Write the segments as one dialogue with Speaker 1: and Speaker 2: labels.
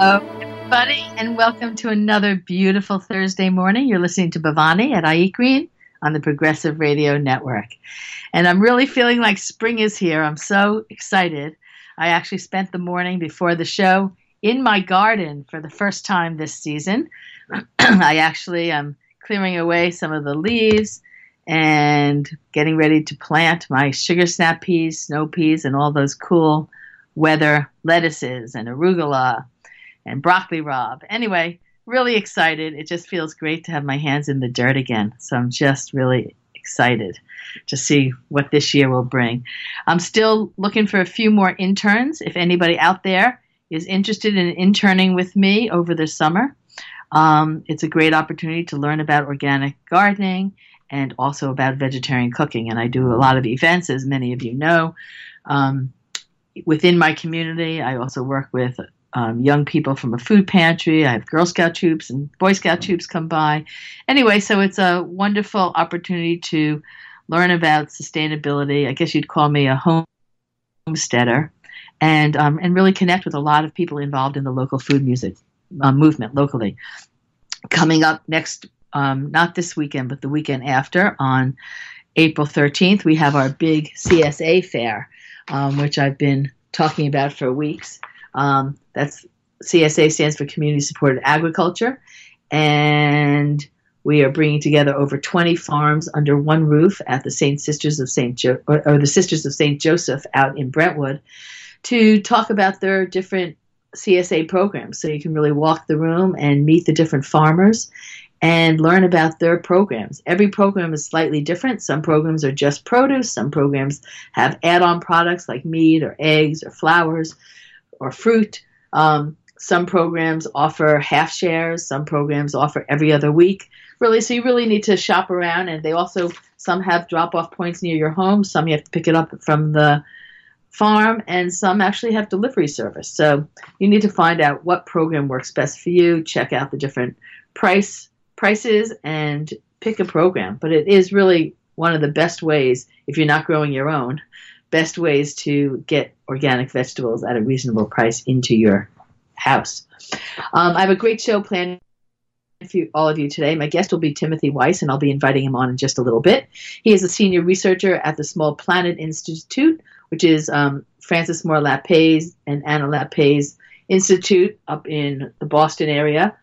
Speaker 1: Hello, everybody, and welcome to another beautiful Thursday morning. You're listening to Bhavani at I Eat Green on the Progressive Radio Network. And I'm really feeling like spring is here. I'm so excited. I actually spent the morning before the show in my garden for the first time this season. I actually am clearing away some of the leaves and getting ready to plant my sugar snap peas, snow peas, and all those cool weather lettuces and arugula and broccoli rabe. Anyway, really excited. It just feels great to have my hands in the dirt again. So I'm just really excited to see what this year will bring. I'm still looking for a few more interns. If anybody out there is interested in interning with me over the summer, it's a great opportunity to learn about organic gardening and also about vegetarian cooking. And I do a lot of events, as many of you know. Within my community, I also work with young people from a food pantry. I have Girl Scout troops and Boy Scout troops come by. Anyway, so it's a wonderful opportunity to learn about sustainability. I guess you'd call me a homesteader, and really connect with a lot of people involved in the local food music movement locally. Coming up next, not this weekend, but the weekend after, on April 13th, we have our big CSA fair, which I've been talking about for weeks. That's CSA stands for Community Supported Agriculture, and we are bringing together over 20 farms under one roof at the Sisters of St. Joseph out in Brentwood to talk about their different CSA programs. So you can really walk the room and meet the different farmers and learn about their programs. Every program is slightly different. Some programs are just produce. Some programs have add-on products like meat or eggs or flowers or fruit. Some programs offer half shares. Some programs offer every other week. Really, so you really need to shop around. And they also, some have drop-off points near your home. Some you have to pick it up from the farm, and some actually have delivery service. So you need to find out what program works best for you. Check out the different prices and pick a program. But it is really one of the best ways, if you're not growing your own, best ways to get organic vegetables at a reasonable price into your house. I have a great show planned for all of you today. My guest will be Timothy Weiss, and I'll be inviting him on in just a little bit. He is a senior researcher at the Small Planet Institute, which is Frances Moore Lappé's and Anna Lappé's Institute up in the Boston area.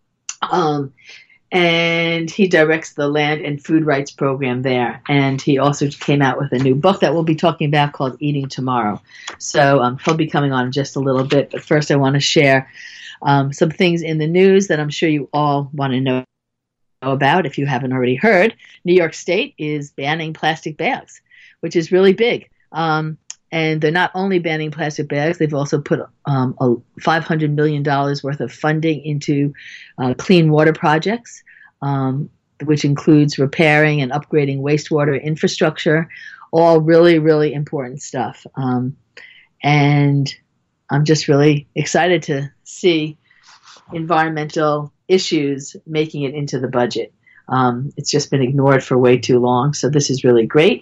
Speaker 1: And he directs the Land and Food Rights Program there. And he also came out with a new book that we'll be talking about called Eating Tomorrow. So he'll be coming on in just a little bit. But first I want to share some things in the news that I'm sure you all want to know about if you haven't already heard. New York State is banning plastic bags, which is really big. And they're not only banning plastic bags, they've also put $500 million worth of funding into clean water projects, which includes repairing and upgrading wastewater infrastructure, all really, really important stuff. And I'm just really excited to see environmental issues making it into the budget. It's just been ignored for way too long, so this is really great.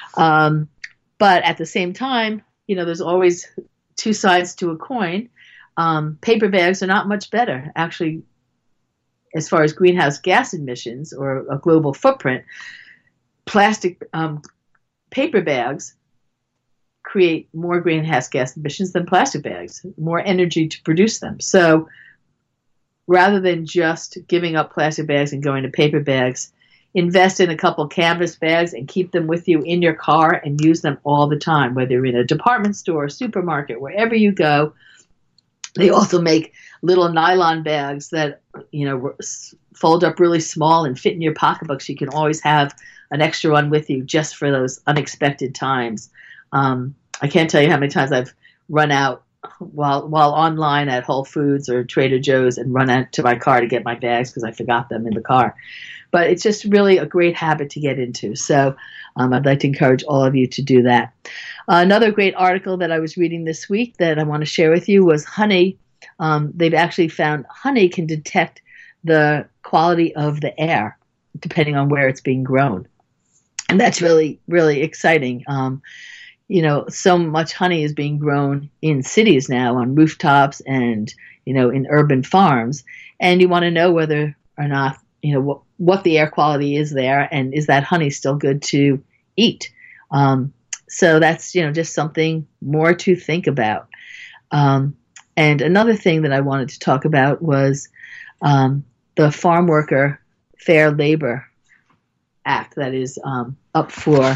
Speaker 1: But at the same time, there's always two sides to a coin. Paper bags are not much better. Actually, as far as greenhouse gas emissions or a global footprint, plastic paper bags create more greenhouse gas emissions than plastic bags, more energy to produce them. So rather than just giving up plastic bags and going to paper bags, invest in a couple canvas bags and keep them with you in your car and use them all the time, whether you're in a department store, supermarket, wherever you go. They also make little nylon bags that, fold up really small and fit in your pocketbook, so you can always have an extra one with you just for those unexpected times. I can't tell you how many times I've run out while online at Whole Foods or Trader Joe's and run out to my car to get my bags because I forgot them in the car. But it's just really a great habit to get into. So I'd like to encourage all of you to do that. Another great article that I was reading this week that I want to share with you was honey. They've actually found honey can detect the quality of the air depending on where it's being grown. And that's really, really exciting. so much honey is being grown in cities now on rooftops and, in urban farms. And you want to know whether or not, what the air quality is there, and is that honey still good to eat? So that's, just something more to think about. And another thing that I wanted to talk about was the Farm Worker Fair Labor Act that is up for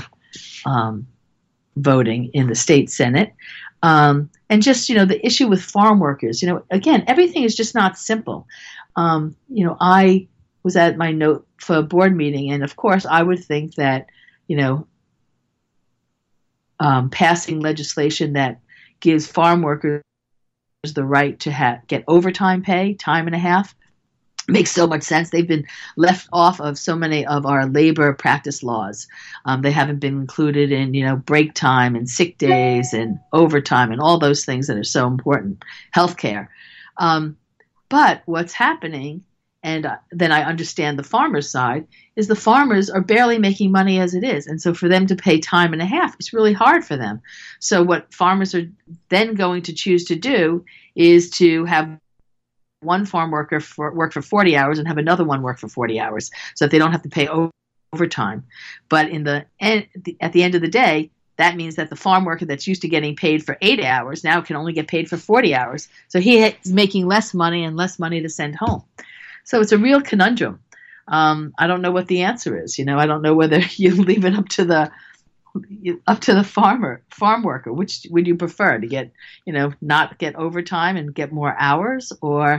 Speaker 1: voting in the state Senate. And just, the issue with farm workers, again, everything is just not simple. I was at my note for a board meeting, and of course I would think that, passing legislation that gives farm workers the right to get overtime pay, time and a half, makes so much sense. They've been left off of so many of our labor practice laws. They haven't been included in, break time and sick days and overtime and all those things that are so important, healthcare. But what's happening, and then I understand the farmers' side, is the farmers are barely making money as it is. And so for them to pay time and a half, it's really hard for them. So what farmers are then going to choose to do is to have one farm worker work for 40 hours and have another one work for 40 hours so that they don't have to pay overtime. But at the end of the day, that means that the farm worker that's used to getting paid for 8 hours now can only get paid for 40 hours. So he is making less money and less money to send home. So it's a real conundrum. I don't know what the answer is. I don't know whether you leave it up to the farm worker. Which would you prefer, to get, not get overtime and get more hours, or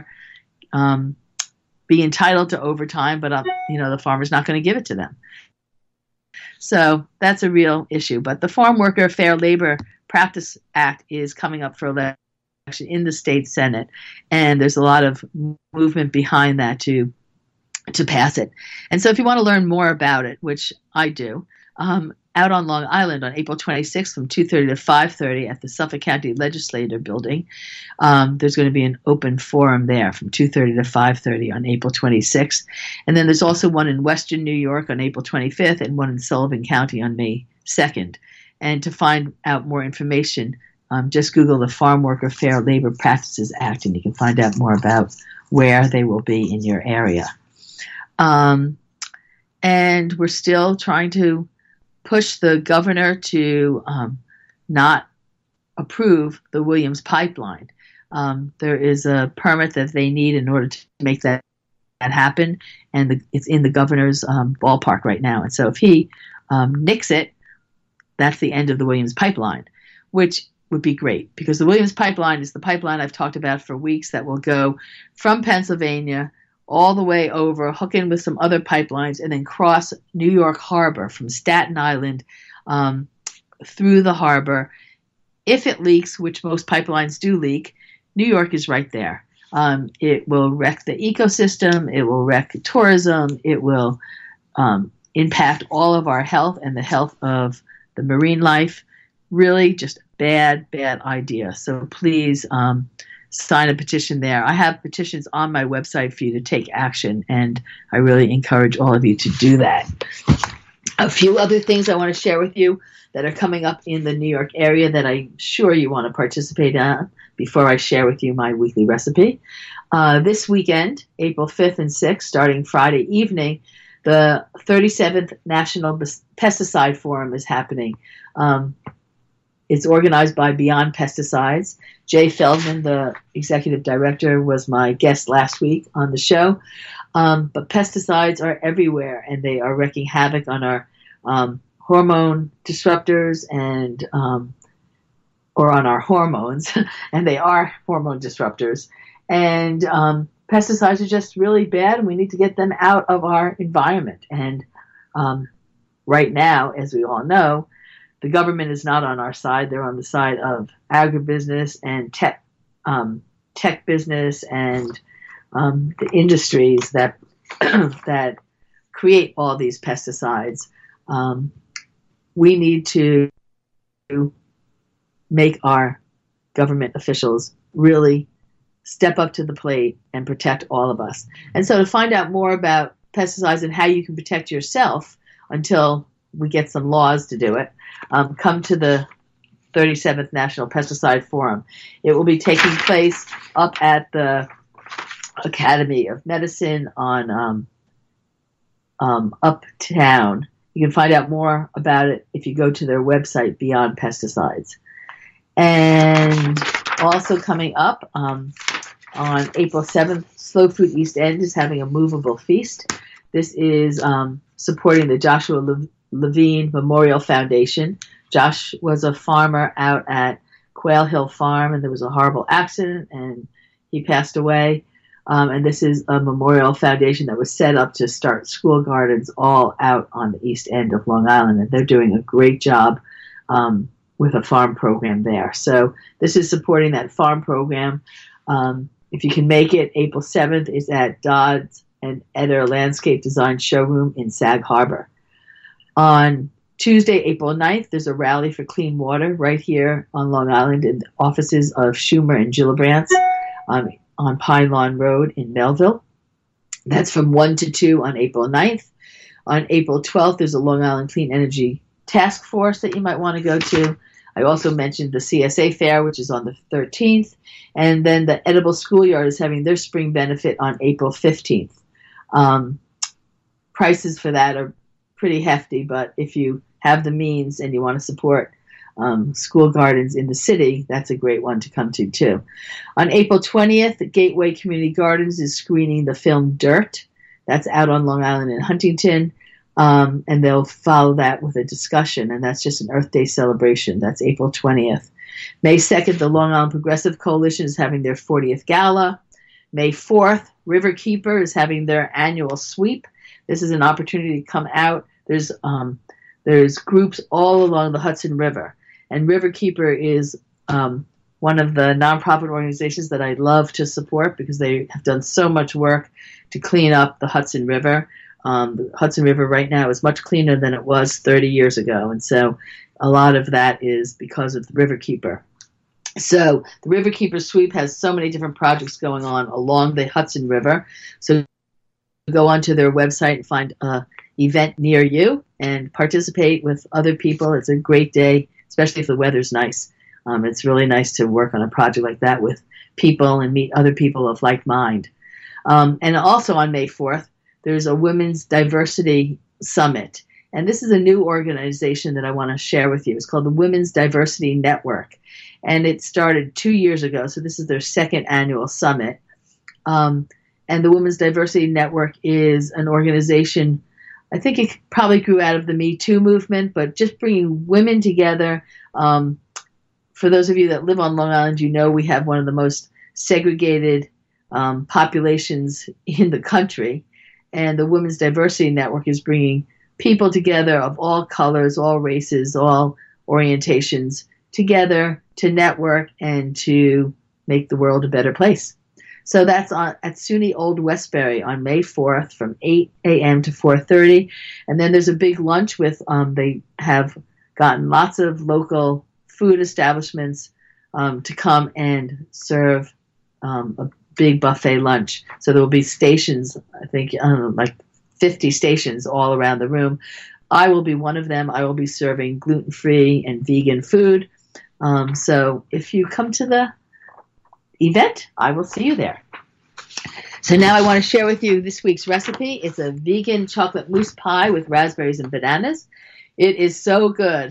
Speaker 1: be entitled to overtime, but the farmer's not going to give it to them. So that's a real issue. But the Farm Worker Fair Labor Practice Act is coming up for election in the state Senate, and there's a lot of movement behind that to pass it. And so if you want to learn more about it, which I do, out on Long Island on April 26th from 2:30 to 5:30 at the Suffolk County Legislature Building, there's going to be an open forum there from 2:30 to 5:30 on April 26th. And then there's also one in Western New York on April 25th and one in Sullivan County on May 2nd. And to find out more information, just Google the Farm Worker Fair Labor Practices Act, and you can find out more about where they will be in your area. And we're still trying to push the governor to not approve the Williams Pipeline. There is a permit that they need in order to make that happen, and it's in the governor's ballpark right now. And so if he nixes it, that's the end of the Williams Pipeline, which would be great, because the Williams Pipeline is the pipeline I've talked about for weeks that will go from Pennsylvania all the way over, hook in with some other pipelines, and then cross New York Harbor from Staten Island through the harbor. If it leaks, which most pipelines do leak, New York is right there. It will wreck the ecosystem. It will wreck tourism. It will impact all of our health and the health of the marine life. Really just bad idea. So please sign a petition there. I have petitions on my website for you to take action, and I really encourage all of you to do that. A few other things I want to share with you that are coming up in the New York area that I'm sure you want to participate in before I share with you my weekly recipe. This weekend, April 5th and 6th, starting Friday evening, the 37th National Pesticide Forum is happening. It's organized by Beyond Pesticides. Jay Feldman, the executive director, was my guest last week on the show. But pesticides are everywhere, and they are wreaking havoc on our hormone disruptors and or on our hormones, and they are hormone disruptors. And pesticides are just really bad, and we need to get them out of our environment. And right now, as we all know, the government is not on our side. They're on the side of agribusiness and tech business and the industries that that create all these pesticides. We need to make our government officials really step up to the plate and protect all of us. And so to find out more about pesticides and how you can protect yourself until we get some laws to do it, come to the 37th National Pesticide Forum. It will be taking place up at the Academy of Medicine on Uptown. You can find out more about it if you go to their website, Beyond Pesticides. And also coming up on April 7th, Slow Food East End is having a movable feast. This is supporting the Joshua Levine Memorial Foundation. Josh was a farmer out at Quail Hill Farm, and there was a horrible accident, and he passed away. And this is a memorial foundation that was set up to start school gardens all out on the east end of Long Island, and they're doing a great job with a farm program there. So this is supporting that farm program. If you can make it, April 7th is at Dodds and Eder Landscape Design Showroom in Sag Harbor. On Tuesday, April 9th, there's a rally for clean water right here on Long Island in the offices of Schumer and Gillibrandt's on Pine Lawn Road in Melville. That's from 1 to 2 on April 9th. On April 12th, there's a Long Island Clean Energy Task Force that you might want to go to. I also mentioned the CSA Fair, which is on the 13th. And then the Edible Schoolyard is having their spring benefit on April 15th. Prices for that are pretty hefty, but if you have the means and you want to support school gardens in the city, that's a great one to come to too. On April 20th, Gateway Community Gardens is screening the film Dirt. That's out on Long Island in Huntington, and they'll follow that with a discussion, and that's just an Earth Day celebration. That's April 20th. May 2nd, the Long Island Progressive Coalition is having their 40th gala. May 4th, Riverkeeper is having their annual sweep. This is an opportunity to come out. There's groups all along the Hudson River. And Riverkeeper is one of the nonprofit organizations that I love to support because they have done so much work to clean up the Hudson River. The Hudson River right now is much cleaner than it was 30 years ago. And so a lot of that is because of the Riverkeeper. So the Riverkeeper Sweep has so many different projects going on along the Hudson River. So go onto their website and find an event near you and participate with other people. It's a great day, especially if the weather's nice. It's really nice to work on a project like that with people and meet other people of like mind. And also on May 4th, there's a Women's Diversity Summit. And this is a new organization that I want to share with you. It's called the Women's Diversity Network. And it started 2 years ago, so this is their second annual summit. And the Women's Diversity Network is an organization, I think it probably grew out of the Me Too movement, but just bringing women together. For those of you that live on Long Island, you know we have one of the most segregated populations in the country. And the Women's Diversity Network is bringing people together of all colors, all races, all orientations together to network and to make the world a better place. So that's at SUNY Old Westbury on May 4th from 8 a.m. to 4:30. And then there's a big lunch with, they have gotten lots of local food establishments to come and serve a big buffet lunch. So there will be stations, I think, like 50 stations all around the room. I will be one of them. I will be serving gluten-free and vegan food. So if you come to the event, I will see you there. So now I want to share with you this week's recipe. It's a vegan chocolate mousse pie with raspberries and bananas. It is so good.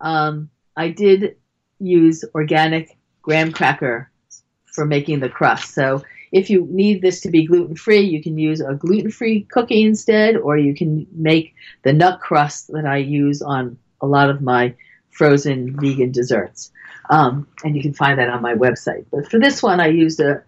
Speaker 1: I did use organic graham cracker for making the crust. So if you need this to be gluten-free, you can use a gluten-free cookie instead, or you can make the nut crust that I use on a lot of my frozen vegan desserts. And you can find that on my website. But for this one, I used I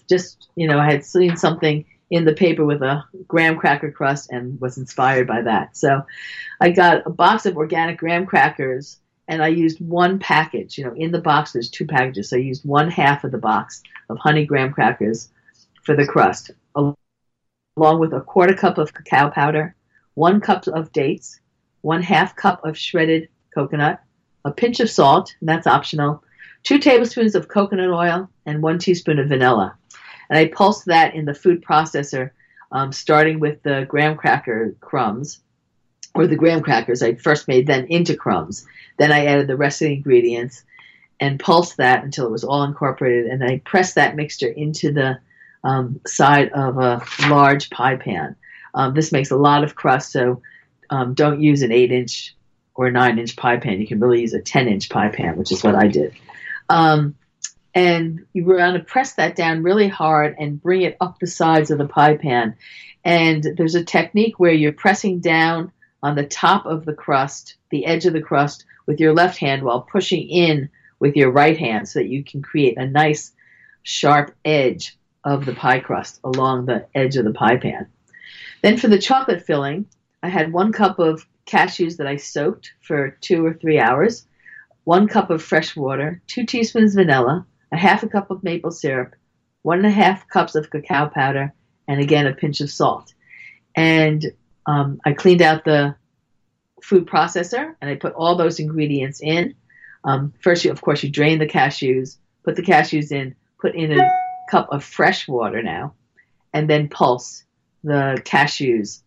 Speaker 1: had seen something in the paper with a graham cracker crust and was inspired by that. So I got a box of organic graham crackers, and I used one package. In the box, there's 2 packages. So I used 1/2 of the box of honey graham crackers for the crust, along with a 1/4 cup of cacao powder, 1 cup of dates, 1/2 cup of shredded coconut, a pinch of salt, and that's optional, 2 tablespoons of coconut oil, and 1 teaspoon of vanilla. And I pulsed that in the food processor, starting with the graham cracker crumbs, or the graham crackers I first made then into crumbs. Then I added the rest of the ingredients. and pulsed that until it was all incorporated. And I pressed that mixture into the side of a large pie pan. This makes a lot of crust, so don't use an 8-inch or 9-inch pie pan. You can really use a 10-inch pie pan, which is what I did. And you want to press that down really hard and bring it up the sides of the pie pan. And there's a technique where you're pressing down on the top of the crust, the edge of the crust, with your left hand while pushing in with your right hand so that you can create a nice sharp edge of the pie crust along the edge of the pie pan. Then for the chocolate filling, I had 1 cup of cashews that I soaked for 2 or 3 hours, 1 cup of fresh water, 2 teaspoons vanilla, a half a cup of maple syrup, 1.5 cups of cacao powder, and again a pinch of salt. And I cleaned out the food processor and I put all those ingredients in. First, of course, you drain the cashews, put the cashews in, put in a cup of fresh water now, and then pulse the cashews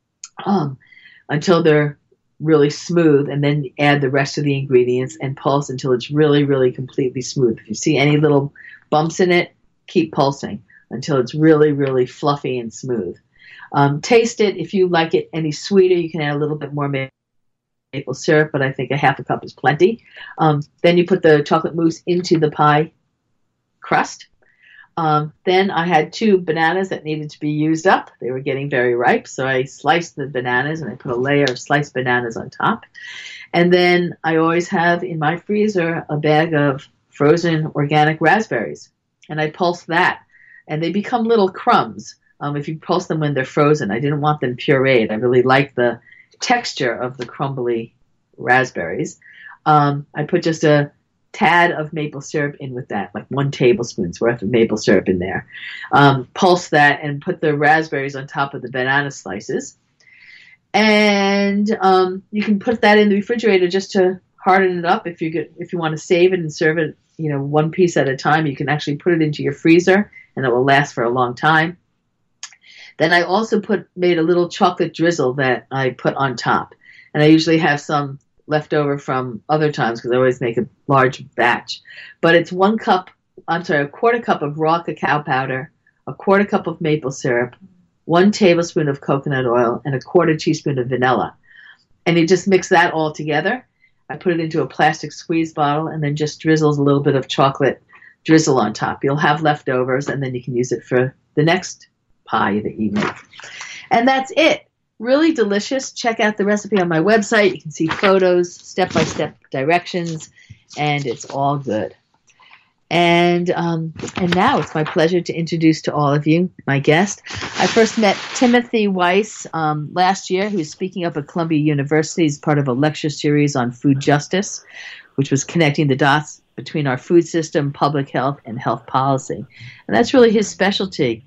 Speaker 1: until they're really smooth, and then add the rest of the ingredients and pulse until it's really, really completely smooth. If you see any little bumps in it, keep pulsing until it's really, really fluffy and smooth. Taste it. If you like it any sweeter, you can add a little bit more maple syrup, but I think a half a cup is plenty. Then you put the chocolate mousse into the pie crust. Then I had 2 bananas that needed to be used up. They were getting very ripe, so I sliced the bananas and I put a layer of sliced bananas on top. And then I always have in my freezer a bag of frozen organic raspberries, and I pulse that, and they become little crumbs if you pulse them when they're frozen. I didn't want them pureed. I really like the texture of the crumbly raspberries. I put just a tad of maple syrup in with that, like 1 tablespoon's worth of maple syrup in there. Pulse that and put the raspberries on top of the banana slices. And you can put that in the refrigerator just to harden it up. If you want to save it and serve it, 1 piece at a time, you can actually put it into your freezer and it will last for a long time. Then I also made a little chocolate drizzle that I put on top. And I usually have some left over from other times because I always make a large batch. But it's a quarter cup of raw cacao powder, a quarter cup of maple syrup, 1 tablespoon of coconut oil, and a quarter teaspoon of vanilla. And you just mix that all together. I put it into a plastic squeeze bottle and then just drizzles a little bit of chocolate drizzle on top. You'll have leftovers and then you can use it for the next pie that you make. And that's it. Really delicious. Check out the recipe on my website. You can see photos, step-by-step directions, and it's all good. And now it's my pleasure to introduce to all of you my guest. I first met Timothy Weiss last year, who's speaking up at Columbia University as part of a lecture series on food justice, which was connecting the dots between our food system, public health, and health policy. And that's really his specialty.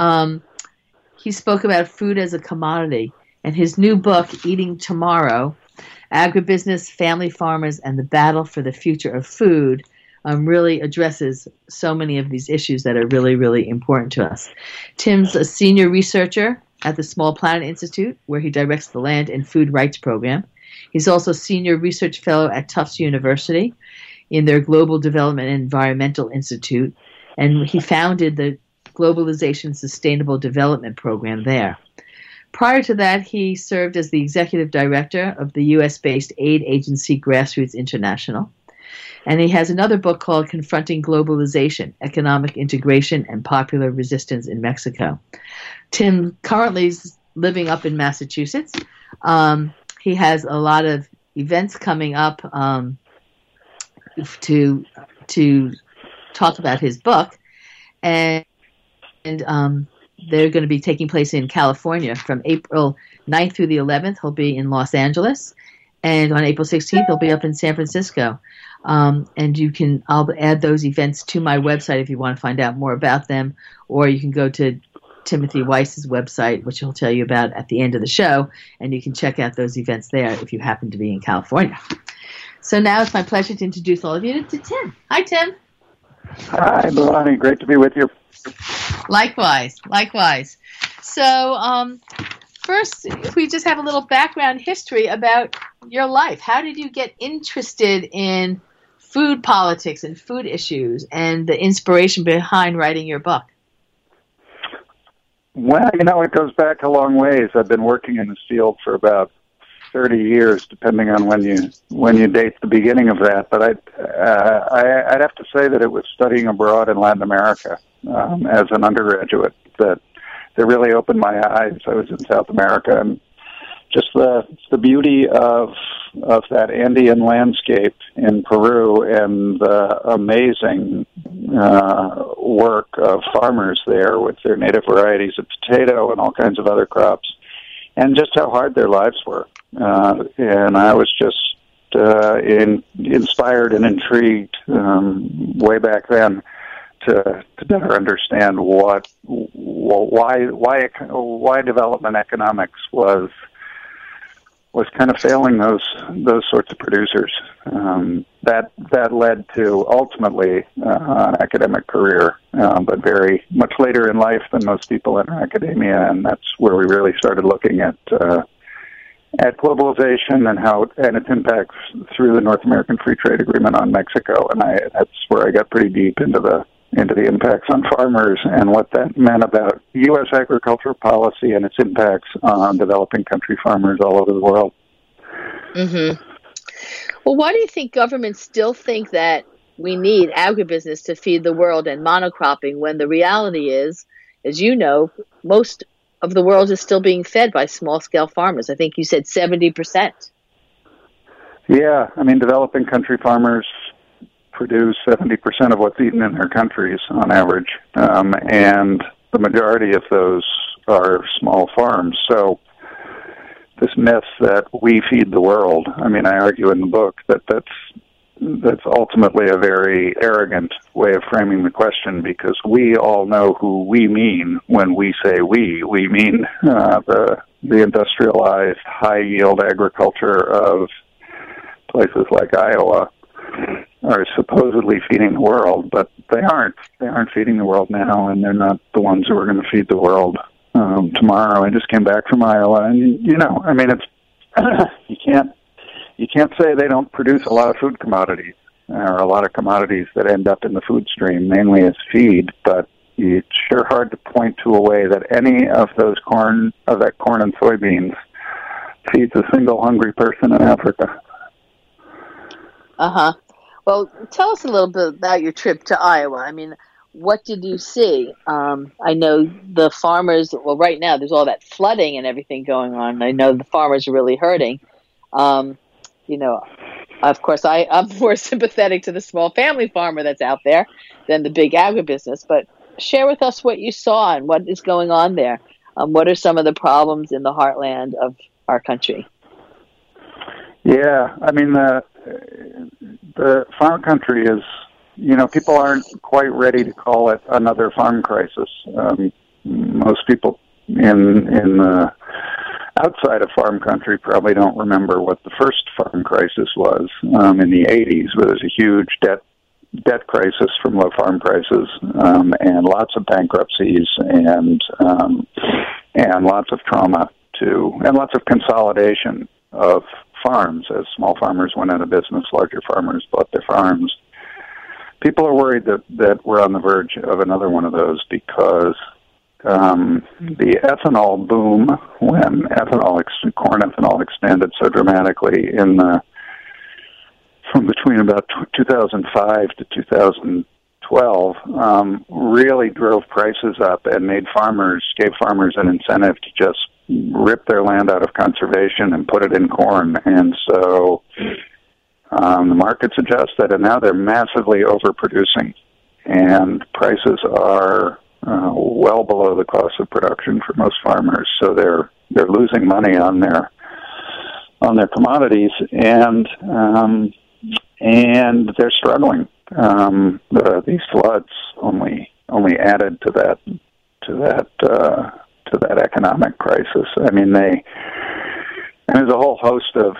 Speaker 1: He spoke about food as a commodity, and his new book, Eating Tomorrow, Agribusiness, Family Farmers, and the Battle for the Future of Food, really addresses so many of these issues that are really, really important to us. Tim's a senior researcher at the Small Planet Institute, where he directs the Land and Food Rights Program. He's also senior research fellow at Tufts University in their Global Development and Environmental Institute, and he founded the Globalization Sustainable Development Program there. Prior to that, he served as the executive director of the U.S.-based aid agency Grassroots International. And he has another book called Confronting Globalization, Economic Integration and Popular Resistance in Mexico. Tim currently is living up in Massachusetts. He has a lot of events coming up to talk about his book. And they're going to be taking place in California from April 9th through the 11th. He'll be in Los Angeles. And on April 16th, he'll be up in San Francisco. And I'll add those events to my website if you want to find out more about them. Or you can go to Timothy Weiss's website, which he'll tell you about at the end of the show. And you can check out those events there if you happen to be in California. So now it's my pleasure to introduce all of you to Tim. Hi, Tim.
Speaker 2: Hi, Bhavani. Great to be with you.
Speaker 1: Likewise. So first, if we just have a little background history about your life. How did you get interested in food politics and food issues and the inspiration behind writing your book?
Speaker 2: Well, it goes back a long ways. I've been working in this field for about 30 years, depending on when you date the beginning of that. But I'd have to say that it was studying abroad in Latin America as an undergraduate that really opened my eyes. I was in South America, and just the beauty of that Andean landscape in Peru and the amazing work of farmers there with their native varieties of potato and all kinds of other crops, and just how hard their lives were. And I was just inspired and intrigued way back then to better understand why development economics was kind of failing those sorts of producers. That led to ultimately an academic career, but very much later in life than most people enter academia, and that's where we really started looking at globalization and its impacts through the North American Free Trade Agreement on Mexico, and that's where I got pretty deep into the impacts on farmers and what that meant about U.S. agricultural policy and its impacts on developing country farmers all over the world.
Speaker 1: Mm-hmm. Well, why do you think governments still think that we need agribusiness to feed the world and monocropping when the reality is, as you know, most of the world is still being fed by small-scale farmers? I think you said 70%.
Speaker 2: Yeah, developing country farmers produce 70% of what's eaten in their countries on average, and the majority of those are small farms. So this myth that we feed the world, I argue in the book that's ultimately a very arrogant way of framing the question, because we all know who we mean when we say we mean the industrialized high-yield agriculture of places like Iowa are supposedly feeding the world, but they aren't. They aren't feeding the world now, and they're not the ones who are going to feed the world tomorrow. I just came back from Iowa, and it's you can't say they don't produce a lot of food commodities or a lot of commodities that end up in the food stream, mainly as feed. But it's sure hard to point to a way that any of that corn and soybeans feeds a single hungry person in Africa.
Speaker 1: Uh-huh. Well, tell us a little bit about your trip to Iowa. What did you see? I know the farmers, well, right now there's all that flooding and everything going on. I know the farmers are really hurting. Of course, I'm more sympathetic to the small family farmer that's out there than the big agribusiness. But share with us what you saw and what is going on there. What are some of the problems in the heartland of our country?
Speaker 2: Yeah, the farm country is, people aren't quite ready to call it another farm crisis. Most people in outside of farm country probably don't remember what the first farm crisis was in the 80s, where there's a huge debt crisis from low farm prices and lots of bankruptcies and lots of trauma and lots of consolidation of farms as small farmers went out of business, larger farmers bought their farms. People are worried that we're on the verge of another one of those because the ethanol boom, when corn ethanol expanded so dramatically from between about 2005 to 2012, really drove prices up and gave farmers an incentive to just rip their land out of conservation and put it in corn. And so the markets adjusted, and now they're massively overproducing, and prices are well below the cost of production for most farmers. So they're losing money on their commodities, and they're struggling. These floods only added to that economic crisis. There's a whole host of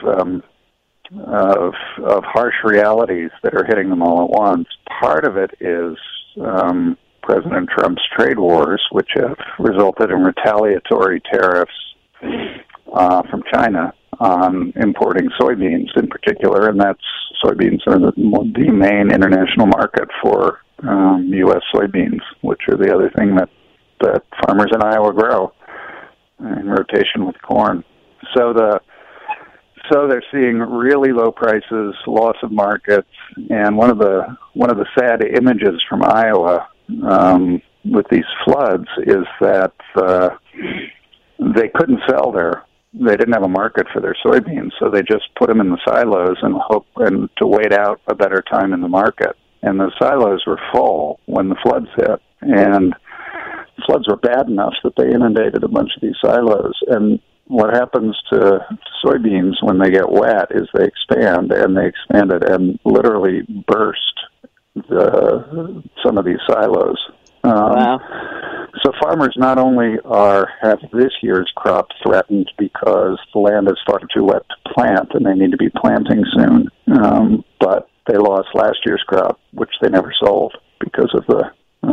Speaker 2: harsh realities that are hitting them all at once. Part of it is President Trump's trade wars, which have resulted in retaliatory tariffs from China on importing soybeans in particular, and that's soybeans are the main international market for U.S. soybeans, which are the other thing that farmers in Iowa grow in rotation with corn. So they're seeing really low prices, loss of markets, and one of the sad images from Iowa with these floods is that they couldn't sell they didn't have a market for their soybeans, so they just put them in the silos and to wait out a better time in the market. And the silos were full when the floods hit, and floods were bad enough that they inundated a bunch of these silos. And what happens to soybeans when they get wet is they expand, and they expanded and literally burst some of these silos.
Speaker 1: Wow.
Speaker 2: So farmers not only have this year's crop threatened because the land is far too wet to plant and they need to be planting soon, but they lost last year's crop, which they never sold because of the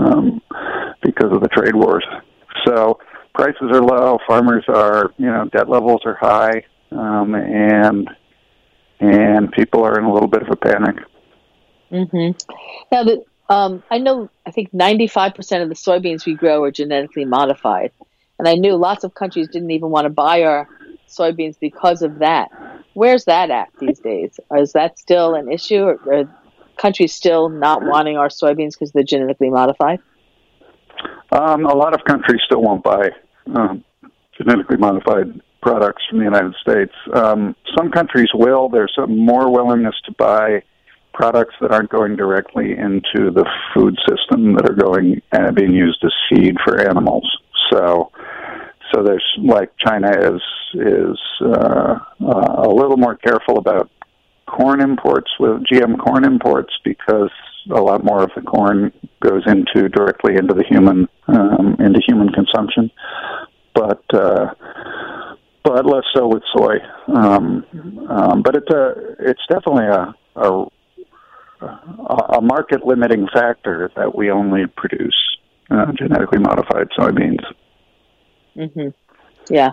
Speaker 2: trade wars. So prices are low. Farmers are, debt levels are high, and people are in a little bit of a panic.
Speaker 3: Mm-hmm. Now, I think 95% of the soybeans we grow are genetically modified. And I knew lots of countries didn't even want to buy our soybeans because of that. Where's that at these days? Is that still an issue? Or are countries still not wanting our soybeans because they're genetically modified?
Speaker 2: A lot of countries still won't buy genetically modified products from the United States. Some countries will. There's some more willingness to buy products that aren't going directly into the food system, that are being used as feed for animals. So there's, like, China is a little more careful about corn imports, with GM corn imports, because a lot more of the corn goes directly into the human consumption. But less so with soy. But it's definitely a market limiting factor that we only produce genetically modified soybeans.
Speaker 3: Mm-hmm. Yeah.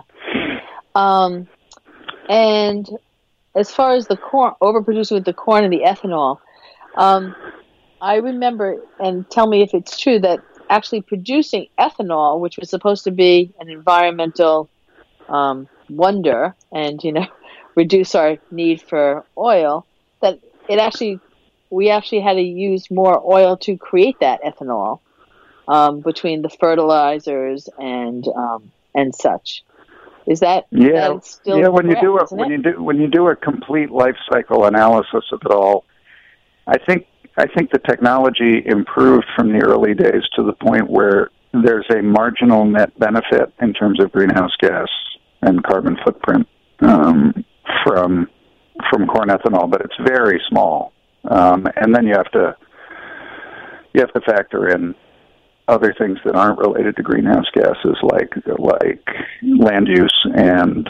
Speaker 3: And as far as the corn, overproducing with the corn and the ethanol, I remember, and tell me if it's true, that actually producing ethanol, which was supposed to be an environmental wonder and, reduce our need for oil, that we actually had to use more oil to create that ethanol, between the fertilizers and such. Is that still correct,
Speaker 2: when you do a complete life cycle analysis of it all, I think the technology improved from the early days to the point where there's a marginal net benefit in terms of greenhouse gas and carbon footprint from corn ethanol, but it's very small. And then you have to factor in other things that aren't related to greenhouse gases, like land use and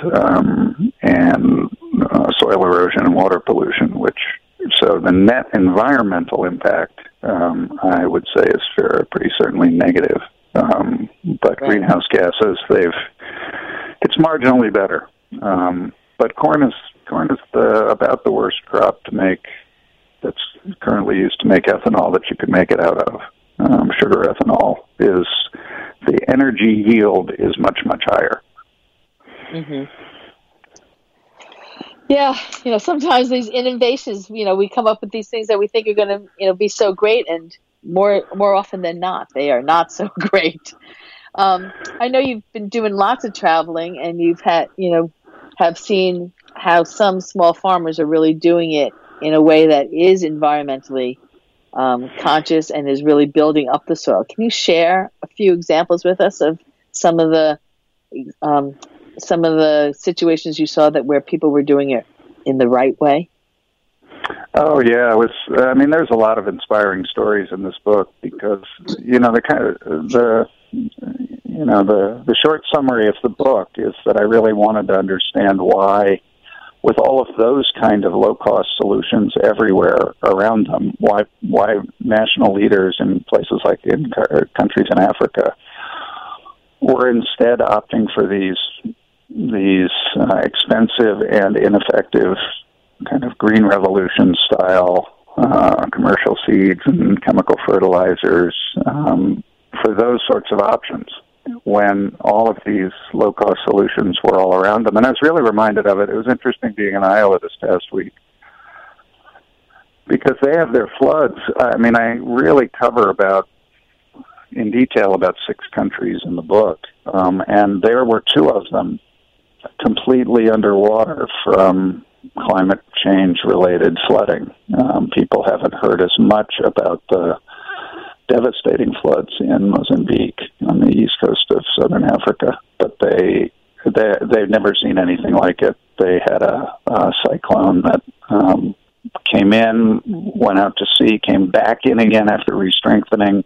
Speaker 2: soil erosion and water pollution. So the net environmental impact, I would say, is pretty certainly negative. But greenhouse gases, it's marginally better. But corn is about the worst crop to make. That's currently used to make ethanol that you could make it out of. Sugar ethanol the energy yield is much, much higher.
Speaker 3: Mm-hmm. Yeah, sometimes these innovations, we come up with these things that we think are going to, be so great, and more often than not, they are not so great. I know you've been doing lots of traveling, and you've had, have seen how some small farmers are really doing it in a way that is environmentally conscious and is really building up the soil. Can you share a few examples with us of some of the situations you saw where people were doing it in the right way?
Speaker 2: Oh yeah, there's a lot of inspiring stories in this book, because the short summary of the book is that I really wanted to understand why, with all of those kind of low-cost solutions everywhere around them, why national leaders in places like in countries in Africa were instead opting for these expensive and ineffective kind of green revolution style commercial seeds and chemical fertilizers for those sorts of options when all of these low-cost solutions were all around them. And I was really reminded of it. It was interesting being in Iowa this past week because they have their floods. I mean, I really cover in detail about 6 countries in the book, and there were 2 of them completely underwater from climate change-related flooding. People haven't heard as much about the devastating floods in Mozambique on the east coast of southern Africa, but they've never seen anything like it. They had a cyclone that came in, went out to sea, came back in again after re-strengthening.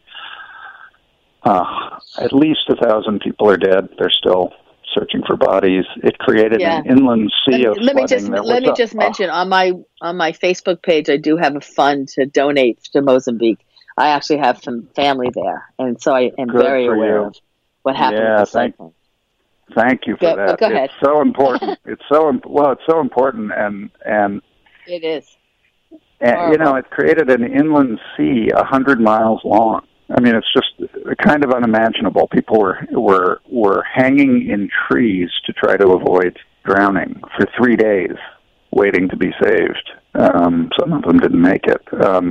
Speaker 2: At least 1,000 people are dead. They're still searching for bodies. It created an inland sea of flooding.
Speaker 3: Let me just mention on my Facebook page, I do have a fund to donate to Mozambique. I actually have some family there, and so I am very aware of what happened with the cyclone.
Speaker 2: Thank you for that.
Speaker 3: Go ahead.
Speaker 2: It's so important. It's so important, and
Speaker 3: it is.
Speaker 2: And it created an inland sea 100 miles long. I mean, it's just kind of unimaginable. People were hanging in trees to try to avoid drowning for 3 days, waiting to be saved. Some of them didn't make it.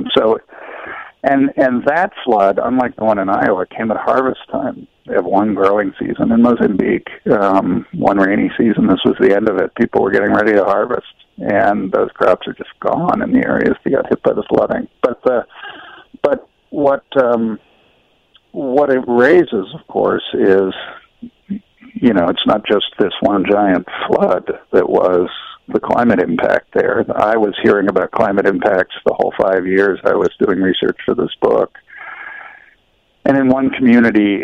Speaker 2: And that flood, unlike the one in Iowa, came at harvest time. They have one growing season in Mozambique, one rainy season. This was the end of it. People were getting ready to harvest, and those crops are just gone in the areas that got hit by the flooding. But what it raises, of course, is, it's not just this one giant flood that was the climate impact there. I was hearing about climate impacts the whole 5 years I was doing research for this book. And in one community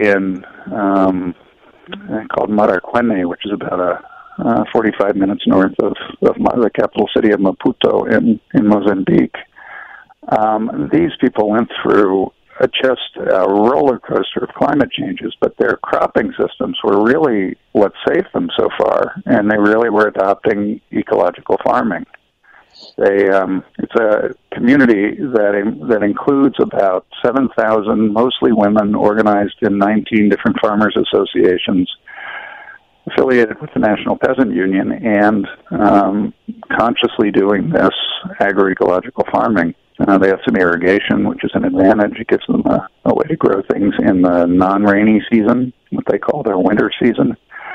Speaker 2: called Maracuene, which is about 45 minutes north of the capital city of Maputo in Mozambique, these people went through just a roller coaster of climate changes, but their cropping systems were really what saved them so far, and they really were adopting ecological farming. It's a community that includes about 7,000, mostly women, organized in 19 different farmers' associations, affiliated with the National Peasant Union, and consciously doing this agroecological farming. They have some irrigation, which is an advantage. It gives them a way to grow things in the non-rainy season, what they call their winter season.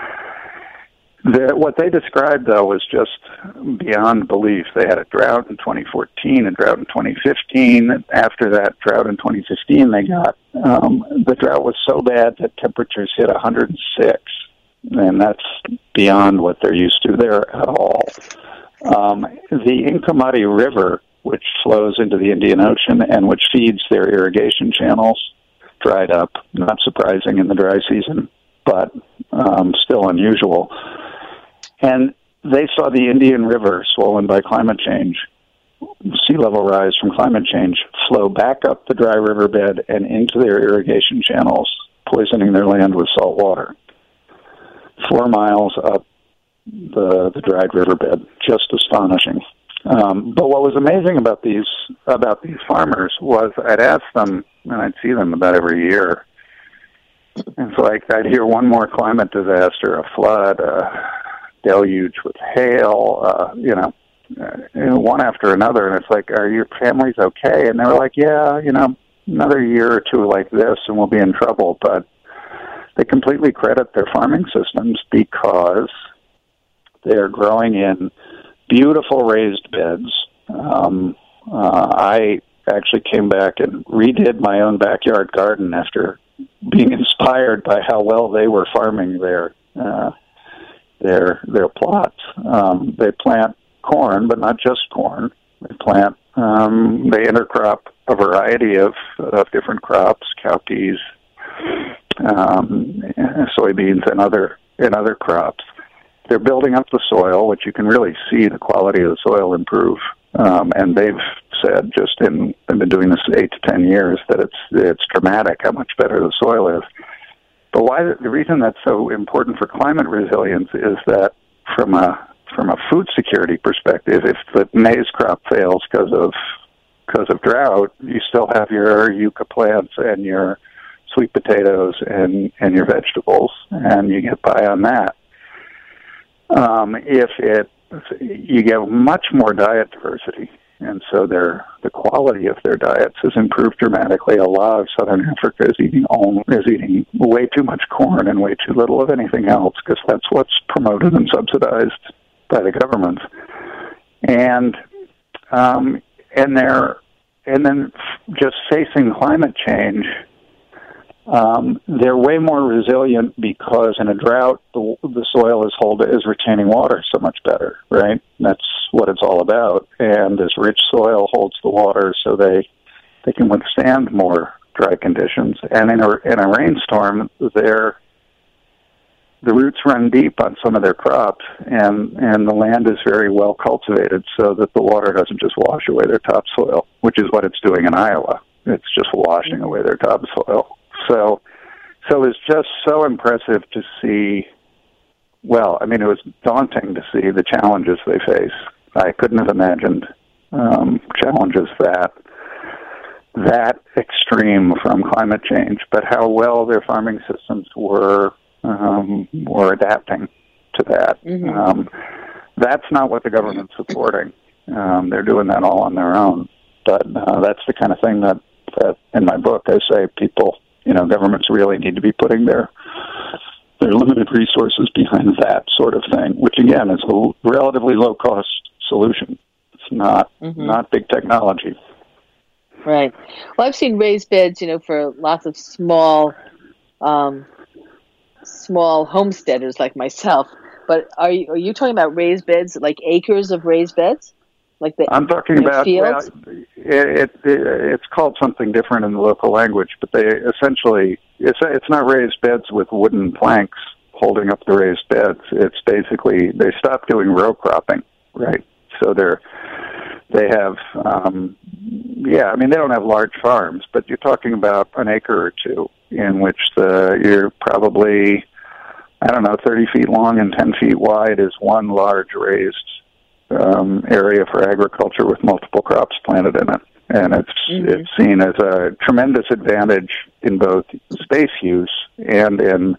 Speaker 2: What they described, though, was just beyond belief. They had a drought in 2014, a drought in 2015. After that drought in 2015, they got the drought was so bad that temperatures hit 106, and that's beyond what they're used to there at all. The Inkamati River, which flows into the Indian Ocean and which feeds their irrigation channels, dried up. Not surprising in the dry season, but still unusual. And they saw the Indian River, swollen by climate change, sea level rise from climate change, flow back up the dry riverbed and into their irrigation channels, poisoning their land with salt water. 4 miles up the dried riverbed. Just astonishing. But what was amazing about these farmers was I'd ask them, and I'd see them about every year. And so I'd hear one more climate disaster, a flood, a deluge with hail, one after another. And it's like, are your families okay? And they were like, yeah, another year or two like this and we'll be in trouble. But they completely credit their farming systems because they're growing in beautiful raised beds. I actually came back and redid my own backyard garden after being inspired by how well they were farming their plots. They plant corn, but not just corn. They intercrop a variety of different crops, cowpeas, soybeans, and other crops. They're building up the soil, which you can really see the quality of the soil improve. And they've said, they've been doing this 8 to 10 years, that it's dramatic how much better the soil is. But the reason that's so important for climate resilience is that from a from a food security perspective, if the maize crop fails because of drought, you still have your yucca plants and your sweet potatoes and your vegetables, and you get by on that. You get much more diet diversity, and so the quality of their diets has improved dramatically. A lot of Southern Africa is eating way too much corn and way too little of anything else, because that's what's promoted and subsidized by the government. And then just facing climate change, they're way more resilient because in a drought, the soil is retaining water so much better, right? That's what it's all about. And this rich soil holds the water so they can withstand more dry conditions. And in a rainstorm, the roots run deep on some of their crops, and the land is very well cultivated so that the water doesn't just wash away their topsoil, which is what it's doing in Iowa. It's just washing away their topsoil. So it's just so impressive to see. Well, I mean, it was daunting to see the challenges they face. I couldn't have imagined challenges that extreme from climate change, but how well their farming systems were adapting to that. Mm-hmm. That's not what the government's supporting. They're doing that all on their own. But that's the kind of thing that in my book I say governments really need to be putting their limited resources behind that sort of thing, which again is a relatively low cost solution. It's not big technology.
Speaker 3: Right. Well, I've seen raised beds, for lots of small homesteaders like myself. But are you talking about raised beds, like acres of raised beds?
Speaker 2: I'm talking about
Speaker 3: fields?
Speaker 2: It's called something different in the local language, but they essentially it's not raised beds with wooden planks holding up the raised beds. It's basically they stopped doing row cropping, right? So they have they don't have large farms, but you're talking about an acre or two in which you're probably 30 feet long and 10 feet wide is one large raised area for agriculture with multiple crops planted in it, and it's seen as a tremendous advantage in both space use and in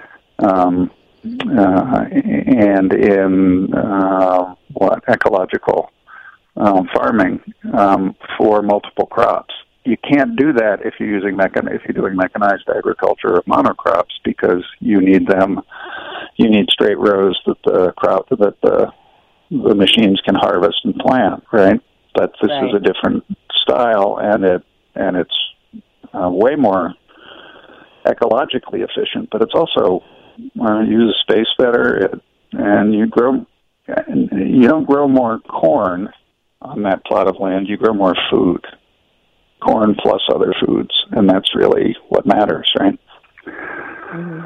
Speaker 2: ecological farming for multiple crops. You can't do that if you're doing mechanized agriculture of monocrops, because you need straight rows that the machines can harvest and plant, right? But this is a different style, and it's way more ecologically efficient. But it's also uses space better, and you don't grow more corn on that plot of land. You grow more food, corn plus other foods, and that's really what matters, right?
Speaker 3: Mm-hmm.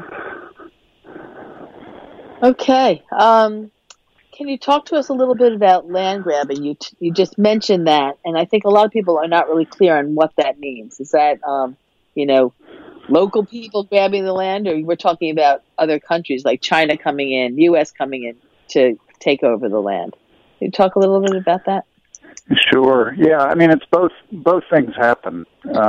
Speaker 3: Okay. Can you talk to us a little bit about land grabbing? You just mentioned that, and I think a lot of people are not really clear on what that means. Is that, local people grabbing the land, or we're talking about other countries like China coming in, U.S. coming in to take over the land? Can you talk a little bit about that?
Speaker 2: Sure. Yeah, I mean, it's both things happen.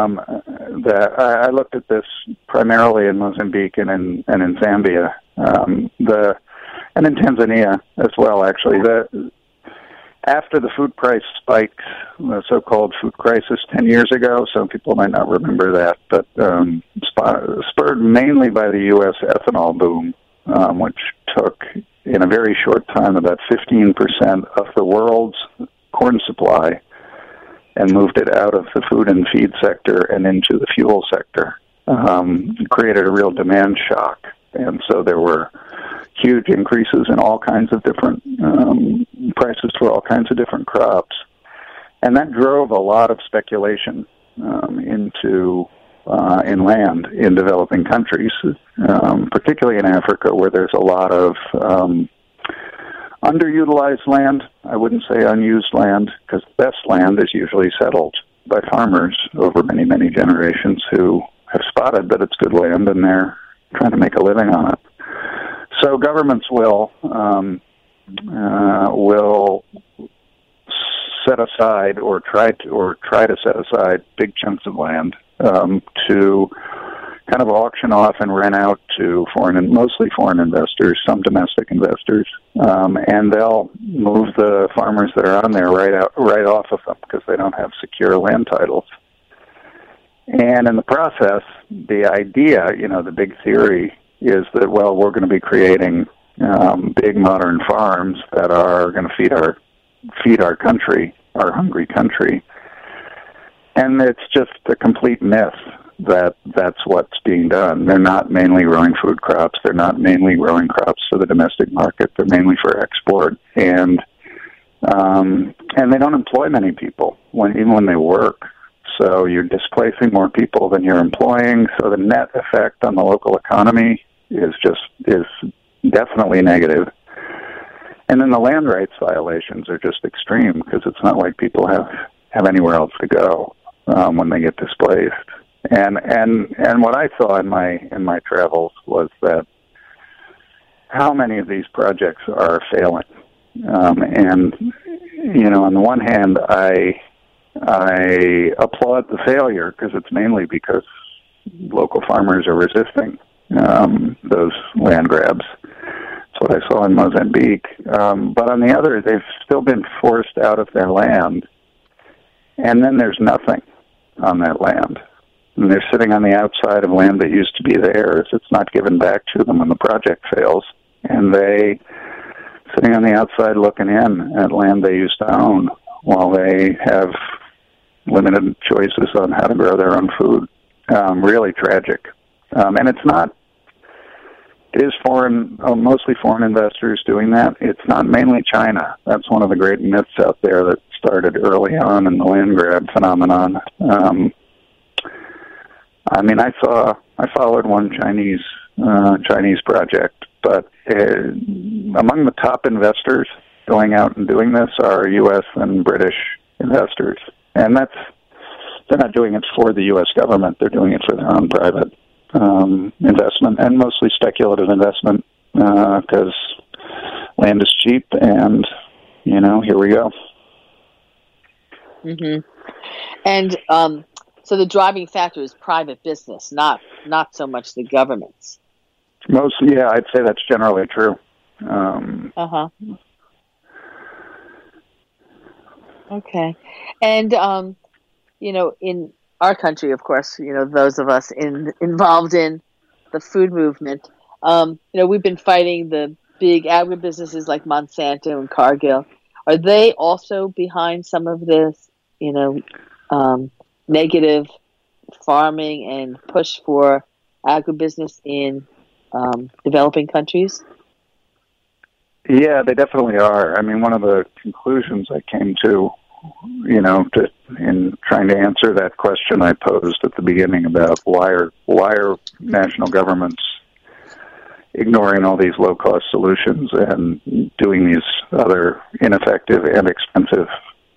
Speaker 2: I looked at this primarily in Mozambique and in Zambia. And in Tanzania as well, actually. After the food price spiked, the so-called food crisis 10 years ago, some people might not remember that, but spurred mainly by the U.S. ethanol boom, which took, in a very short time, about 15% of the world's corn supply and moved it out of the food and feed sector and into the fuel sector. It created a real demand shock, and so there were huge increases in all kinds of different prices for all kinds of different crops. And that drove a lot of speculation into land in developing countries, particularly in Africa, where there's a lot of underutilized land. I wouldn't say unused land, because the best land is usually settled by farmers over many, many generations who have spotted that it's good land and they're trying to make a living on it. So governments will will set aside or try to set aside big chunks of land to kind of auction off and rent out to mostly foreign investors, some domestic investors, and they'll move the farmers that are on there right off of them because they don't have secure land titles. And in the process, the idea, the big theory is that, well, we're going to be creating big modern farms that are going to feed our country, our hungry country. And it's just a complete myth that that's what's being done. They're not mainly growing food crops. They're not mainly growing crops for the domestic market. They're mainly for export. And they don't employ many people even when they work. So you're displacing more people than you're employing. So the net effect on the local economy is definitely negative. And then the land rights violations are just extreme because it's not like people have anywhere else to go when they get displaced. And what I saw in my travels was that how many of these projects are failing. And on the one hand, I applaud the failure because it's mainly because local farmers are resisting those land grabs. That's what I saw in Mozambique. But on the other, they've still been forced out of their land, and then there's nothing on that land. And they're sitting on the outside of land that used to be theirs. It's not given back to them when the project fails. And they sitting on the outside looking in at land they used to own while they have limited choices on how to grow their own food. Really tragic. And it is mostly foreign investors doing that. It's not mainly China. That's one of the great myths out there that started early on in the land grab phenomenon. I followed one Chinese project, but among the top investors going out and doing this are U.S. and British investors. And they're not doing it for the U.S. government. They're doing it for their own private investment, and mostly speculative investment because land is cheap, and here we go.
Speaker 3: Mm-hmm. And so the driving factor is private business, not so much the government's.
Speaker 2: Mostly, yeah, I'd say that's generally true.
Speaker 3: Okay, and in our country, of course, those of us involved in the food movement, we've been fighting the big agribusinesses like Monsanto and Cargill. Are they also behind some of this, negative farming and push for agribusiness in developing countries?
Speaker 2: Yeah, they definitely are. I mean, one of the conclusions I came to, in trying to answer that question I posed at the beginning about why are national governments ignoring all these low-cost solutions and doing these other ineffective and expensive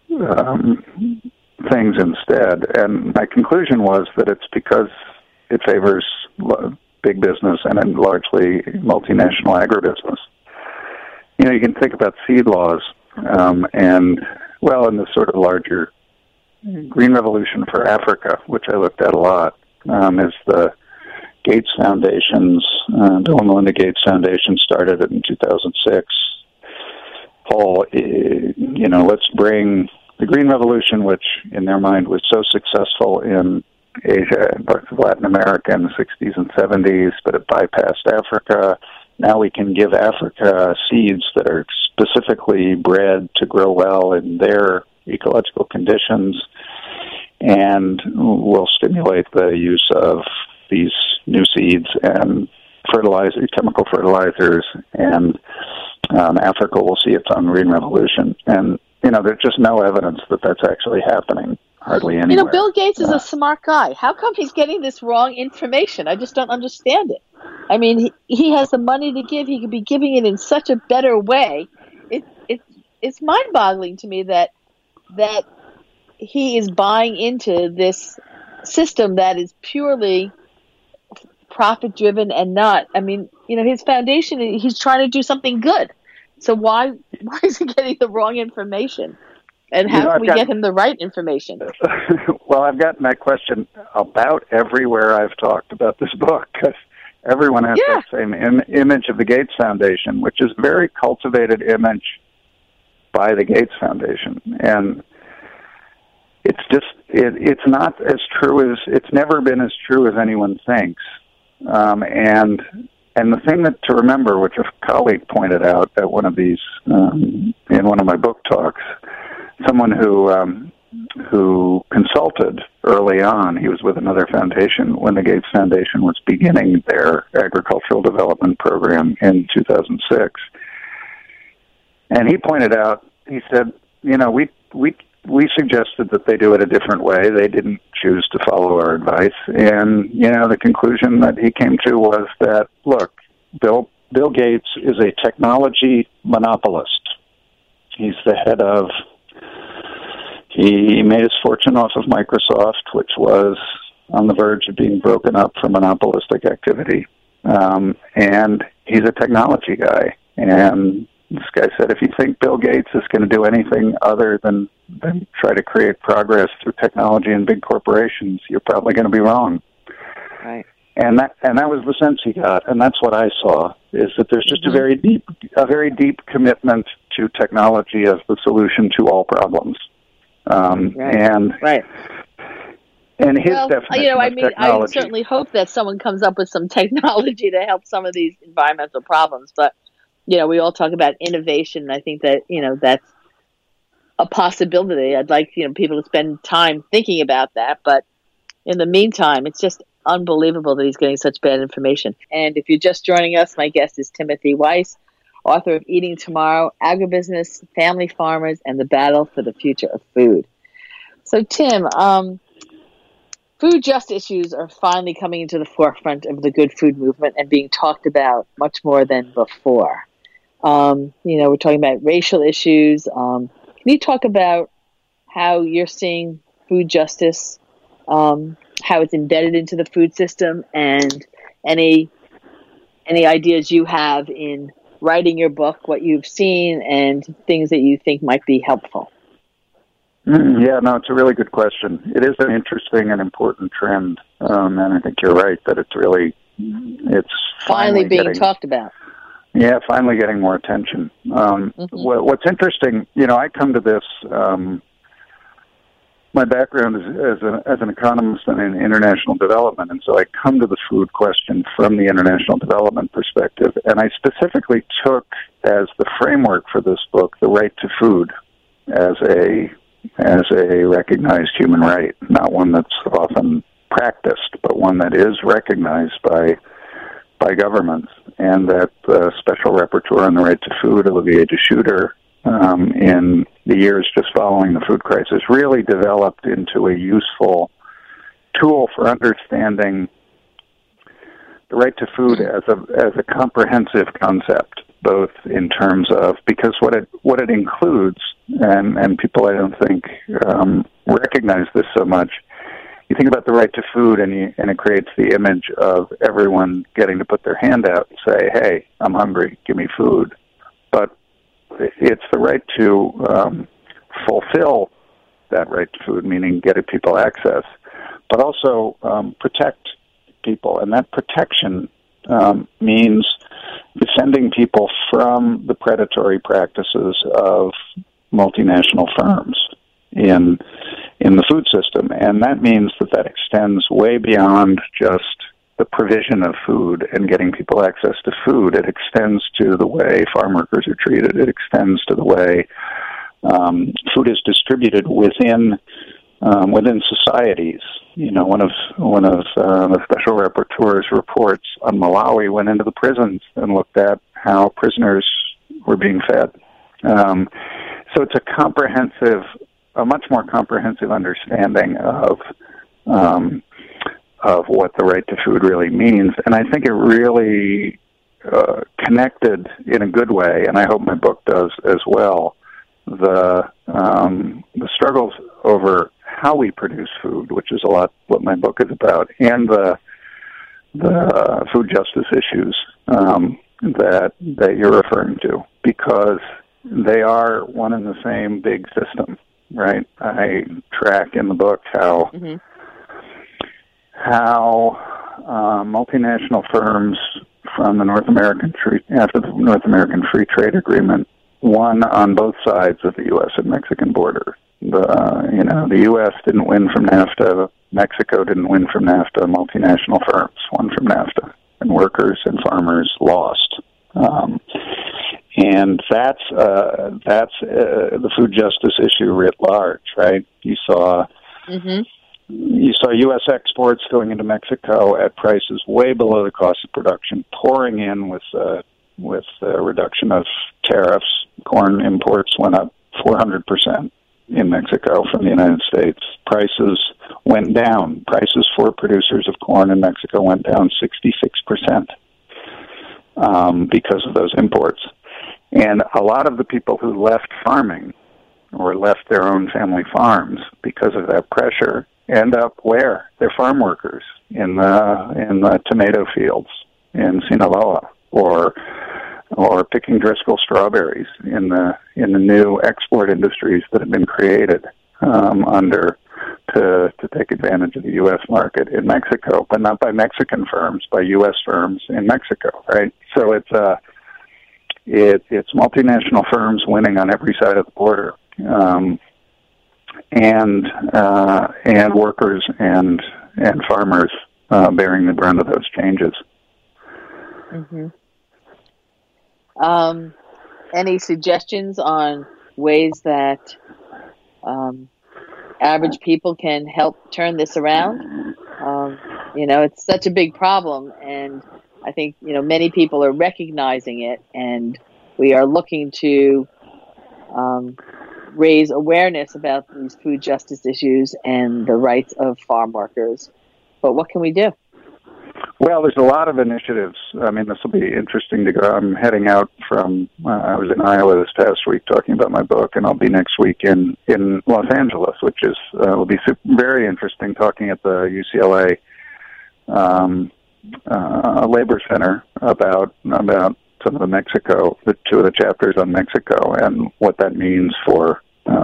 Speaker 2: things instead. And my conclusion was that it's because it favors big business and largely multinational agribusiness. You can think about seed laws in the sort of larger Green Revolution for Africa, which I looked at a lot, is the Gates Foundation's, Bill and Melinda Gates Foundation started it in 2006. Paul, let's bring the Green Revolution, which in their mind was so successful in Asia and parts of Latin America in the 60s and 70s, but it bypassed Africa. Now we can give Africa seeds that are specifically bred to grow well in their ecological conditions, and we'll stimulate the use of these new seeds and chemical fertilizers, and Africa will see its own green revolution. And, there's just no evidence that that's actually happening, hardly anywhere.
Speaker 3: Bill Gates is a smart guy. How come he's getting this wrong information? I just don't understand it. I mean, he has the money to give. He could be giving it in such a better way. It's mind-boggling to me that he is buying into this system that is purely profit-driven and not. I mean, his foundation, he's trying to do something good. So why is he getting the wrong information? And how can we get him the right information?
Speaker 2: Well, I've gotten that question about everywhere I've talked about this book, because everyone has that same image of the Gates Foundation, which is a very cultivated image by the Gates Foundation. And it's just, it's not as true as, it's never been as true as anyone thinks. And the thing that to remember, which a colleague pointed out at one of these, in one of my book talks, someone who consulted early on, he was with another foundation when the Gates Foundation was beginning their agricultural development program in 2006. And he pointed out, he said, we suggested that they do it a different way. They didn't choose to follow our advice. And, the conclusion that he came to was that, look, Bill Gates is a technology monopolist. He's the head of, he made his fortune off of Microsoft, which was on the verge of being broken up for monopolistic activity. And he's a technology guy. And this guy said, if you think Bill Gates is going to do anything other than try to create progress through technology and big corporations, you're probably going to be wrong.
Speaker 3: Right.
Speaker 2: And that was the sense he got, and that's what I saw, is that there's just a very deep commitment to technology as the solution to all problems. And his definition of technology.
Speaker 3: I certainly hope that someone comes up with some technology to help some of these environmental problems, but we all talk about innovation. I think that, that's a possibility. I'd like, people to spend time thinking about that. But in the meantime, it's just unbelievable that he's getting such bad information. And if you're just joining us, my guest is Timothy Weiss, author of Eating Tomorrow, Agribusiness, Family Farmers, and the Battle for the Future of Food. So, Tim, food justice issues are finally coming into the forefront of the good food movement and being talked about much more than before. We're talking about racial issues. Can you talk about how you're seeing food justice, how it's embedded into the food system, and any ideas you have in writing your book, what you've seen, and things that you think might be helpful?
Speaker 2: Yeah, no, it's a really good question. It is an interesting and important trend, and I think you're right that it's
Speaker 3: finally being talked about.
Speaker 2: Yeah, finally getting more attention. What's interesting, I come to this. My background is as an economist and in international development, and so I come to the food question from the international development perspective. And I specifically took as the framework for this book the right to food as a recognized human right, not one that's often practiced, but one that is recognized by governments. And that the Special Rapporteur on the Right to Food, Olivier de Schutter, in the years just following the food crisis, really developed into a useful tool for understanding the right to food as a comprehensive concept, both in terms of, because what it includes, and people I don't think recognize this so much. You think about the right to food, and it creates the image of everyone getting to put their hand out and say, "Hey, I'm hungry. Give me food." But it's the right to fulfill that right to food, meaning get people access, but also protect people, and that protection means defending people from the predatory practices of multinational firms in the food system. And that means that extends way beyond just the provision of food and getting people access to food. It extends to the way farm workers are treated. It extends to the way food is distributed within societies. One of the Special Rapporteur's reports on Malawi went into the prisons and looked at how prisoners were being fed. So it's a much more comprehensive understanding of what the right to food really means. And I think it really connected in a good way, and I hope my book does as well, the struggles over how we produce food, which is a lot what my book is about, and the food justice issues that you're referring to, because they are one and the same big system, right? I track in the book how multinational firms from the after the North American Free Trade Agreement won on both sides of the U.S. and Mexican border. The U.S. didn't win from NAFTA, Mexico didn't win from NAFTA, multinational firms won from NAFTA, and workers and farmers lost. And that's the food justice issue writ large, right? You saw U.S. exports going into Mexico at prices way below the cost of production, pouring in with the reduction of tariffs. Corn imports went up 400% in Mexico from the United States. Prices went down. Prices for producers of corn in Mexico went down 66% because of those imports. And a lot of the people who left farming or left their own family farms because of that pressure end up where? They're farm workers in the tomato fields in Sinaloa, or picking Driscoll strawberries in the new export industries that have been created to take advantage of the U.S. market in Mexico, but not by Mexican firms, by U.S. firms in Mexico, right? So it's multinational firms winning on every side of the border, and workers and farmers bearing the brunt of those changes.
Speaker 3: Any suggestions on ways that average people can help turn this around? It's such a big problem, and I think many people are recognizing it, and we are looking to raise awareness about these food justice issues and the rights of farm workers. But what can we do?
Speaker 2: Well, there's a lot of initiatives. I mean, this will be interesting to go. I'm heading out from, I was in Iowa this past week talking about my book, and I'll be next week in Los Angeles, which will be very interesting, talking at the UCLA Labor Center about some of the two of the chapters on Mexico and what that means for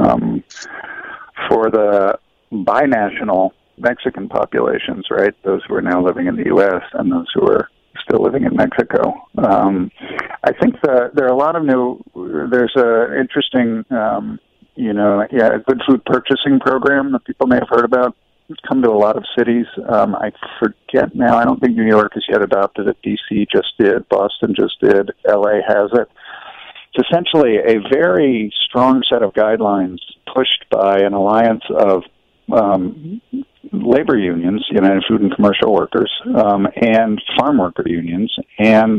Speaker 2: the binational Mexican populations, right? Those who are now living in the U.S. and those who are still living in Mexico. I think there are a lot of there's a interesting, good food purchasing program that people may have heard about. It's come to a lot of cities. I forget now. I don't think New York has yet adopted it. D.C. just did. Boston just did. L.A. has it. It's essentially a very strong set of guidelines pushed by an alliance of labor unions, United Food and Commercial Workers, and farm worker unions, and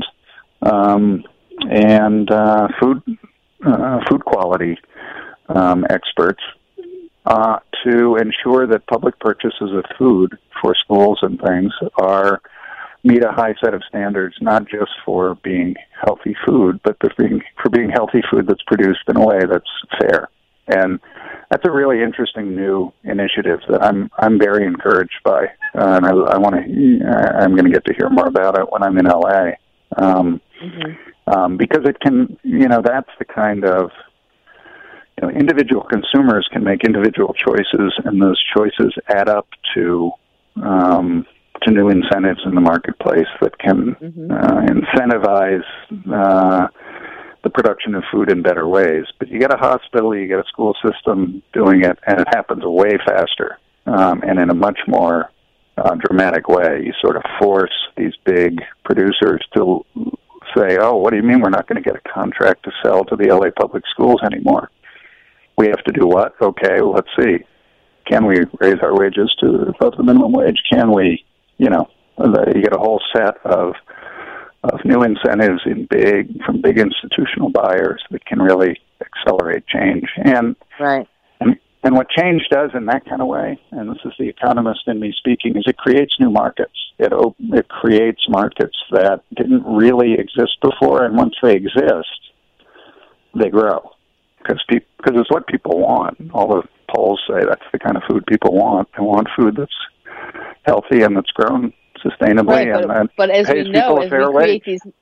Speaker 2: food quality experts, to ensure that public purchases of food for schools and things meet a high set of standards, not just for being healthy food, but for being healthy food that's produced in a way that's fair. And that's a really interesting new initiative that I'm very encouraged by, and I'm going to get to hear more about it when I'm in LA, because it can, that's the kind of, individual consumers can make individual choices, and those choices add up to new incentives in the marketplace that can incentivize the production of food in better ways. But you get a hospital, you get a school system doing it, and it happens way faster and in a much more dramatic way. You sort of force these big producers to say, oh, what do you mean we're not going to get a contract to sell to the LA public schools anymore? We have to do what? Okay, well, let's see. Can we raise our wages to above the minimum wage? Can we, you get a whole set of new incentives from big institutional buyers that can really accelerate change. And
Speaker 3: right.
Speaker 2: And what change does in that kind of way, and this is the economist in me speaking, is it creates new markets. It creates markets that didn't really exist before, and once they exist, they grow. Because it's what people want. All the polls say that's the kind of food people want. They want food that's healthy and that's grown sustainably,
Speaker 3: right,
Speaker 2: and
Speaker 3: but as
Speaker 2: pays
Speaker 3: we know,
Speaker 2: people a fair wage.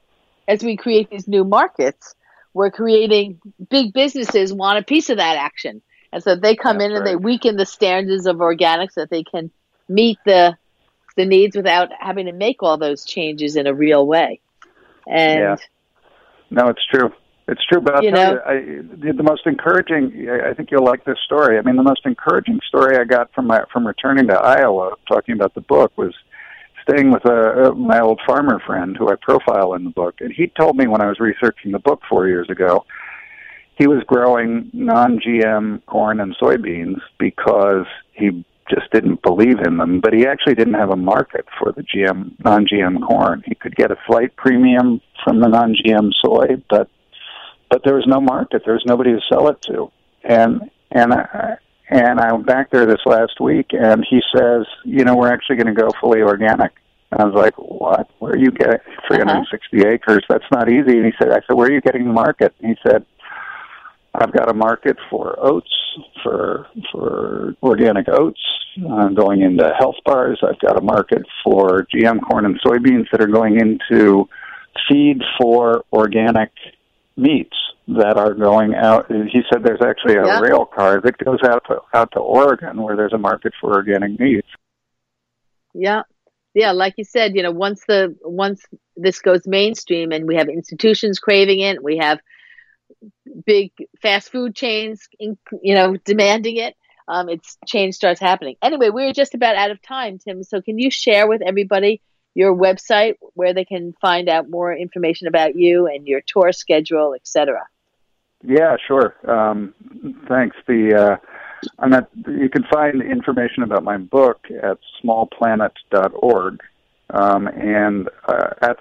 Speaker 3: as we create these new markets, we're creating big businesses want a piece of that action. And so they come in and they weaken the standards of organic so that they can meet the needs without having to make all those changes in a real way. And
Speaker 2: no, it's true. It's true, but I'll tell you, the most encouraging, I think you'll like this story. I mean, the most encouraging story I got from returning to Iowa, talking about the book, was staying with my old farmer friend who I profile in the book. And he told me when I was researching the book 4 years ago, he was growing non-GM corn and soybeans because he just didn't believe in them, but he actually didn't have a market for the non-GM corn. He could get a slight premium from the non-GM soy, but there was no market. There was nobody to sell it to. And I went back there this last week, and he says, we're actually going to go fully organic. And I was like, what? Where are you getting 360 acres? That's not easy. And I said, where are you getting the market? And he said, I've got a market for oats, for organic oats, going into health bars. I've got a market for GM corn and soybeans that are going into feed for organic meats that are going out. He said there's actually a rail car that goes out to Oregon where there's a market for organic meats.
Speaker 3: Yeah. Like you said, once this goes mainstream and we have institutions craving it, we have big fast food chains, demanding it, change starts happening. Anyway, we're just about out of time, Tim. So can you share with everybody your website where they can find out more information about you and your tour schedule, etc.?
Speaker 2: Yeah, sure. Thanks. You can find information about my book at smallplanet.org, and at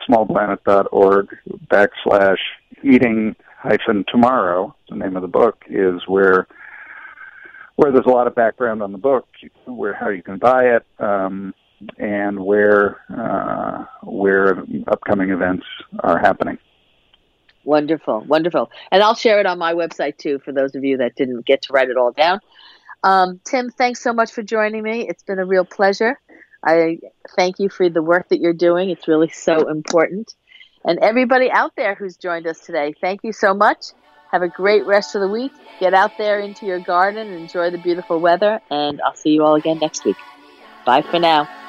Speaker 2: smallplanet.org/eating-tomorrow, the name of the book, is where there's a lot of background on the book, how you can buy it, and where upcoming events are happening.
Speaker 3: Wonderful. And I'll share it on my website, too, for those of you that didn't get to write it all down. Tim, thanks so much for joining me. It's been a real pleasure. I thank you for the work that you're doing. It's really so important. And everybody out there who's joined us today, thank you so much. Have a great rest of the week. Get out there into your garden and enjoy the beautiful weather. And I'll see you all again next week. Bye for now.